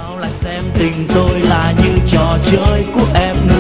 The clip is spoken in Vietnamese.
sao lại xem tình tôi là như trò chơi của em nữa.